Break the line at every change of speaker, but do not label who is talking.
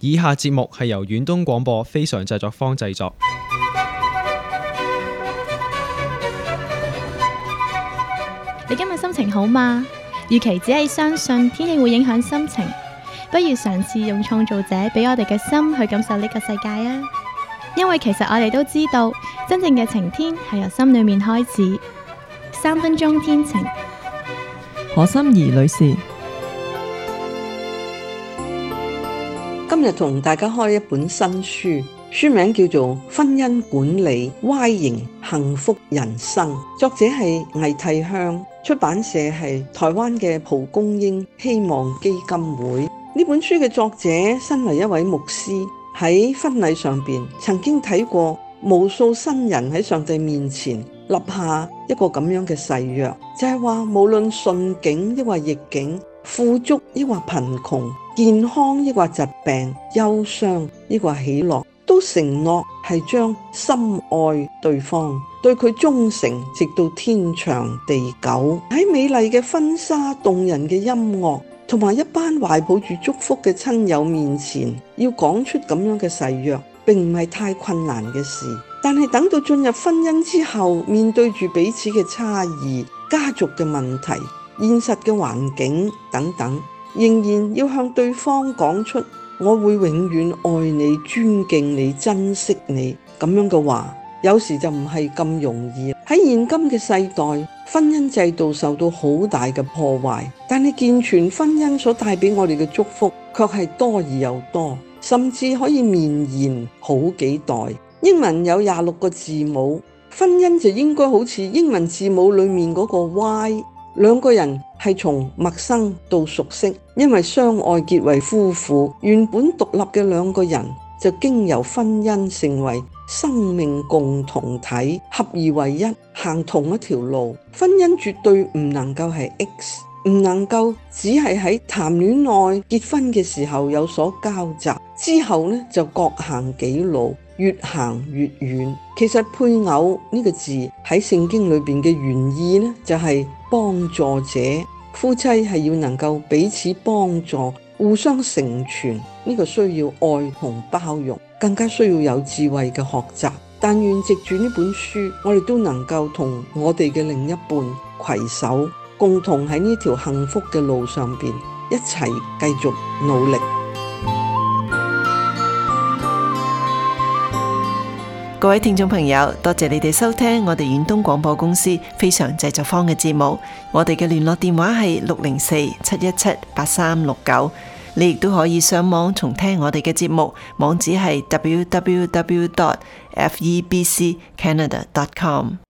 以下節目係由遠東廣播非常製作坊製作。
你今日心情好嗎？與其只係相信天氣會影響心情，不如嘗試用創造者俾我哋嘅心去感受呢個世界啊！因為其實我哋都知道，真正嘅晴天係由心裏面開始。3分鐘天晴，
何心怡女士。
今日同大家開一本新書，書名叫做《婚姻管理 Y 型幸福人生》，作者係魏娣香，出版社係台灣嘅蒲公英希望基金會。呢本書嘅作者身為一位牧師，喺婚禮上邊曾經睇過無數新人喺上帝面前立下一個咁樣嘅誓約，就係話無論順境抑或逆境，富足抑或貧窮，健康抑或疾病，憂傷抑或喜樂，都承諾係將深愛對方，對佢忠誠，直到天長地久。喺美麗嘅婚紗、動人嘅音樂同埋一班懷抱住祝福嘅親友面前，要講出咁樣嘅誓約，並唔係太困難嘅事。但係等到進入婚姻之後，面對住彼此嘅差異、家族嘅問題、現實嘅環境等等，仍然要向對方講出我會永遠愛你、尊敬你、珍惜你咁樣嘅話，有時就唔係咁容易。喺現今嘅世代，婚姻制度受到好大嘅破壞，但係健全婚姻所帶俾我哋嘅祝福卻係多而又多，甚至可以綿延好幾代。英文有26個字母，婚姻就應該好似英文字母裏面嗰個 Y， 兩個人係從陌生到熟悉，因為相愛結為夫婦，原本獨立嘅兩個人就經由婚姻成為生命共同體，合而為一，行同一條路。婚姻絕對唔能夠係 X， 唔能夠只係喺談戀愛結婚嘅時候有所交集，之後呢就各行己路，越行越遠。其實配偶呢個字喺聖經裏邊嘅原意呢，就係幫助者，夫妻係要能夠彼此幫助，互相成全。呢個需要愛同包容，更加需要有智慧嘅學習。但願藉住呢本書，我哋都能夠同我哋嘅另一半攜手，共同喺呢條幸福嘅路上邊一齊繼續努力。
各位聽眾朋友，多謝你哋收聽我哋遠東廣播公司非常製作坊嘅節目。我哋嘅聯絡電話係604-717-8369。你亦都可以上網重聽我哋嘅節目，網址係 www.febccanada.com。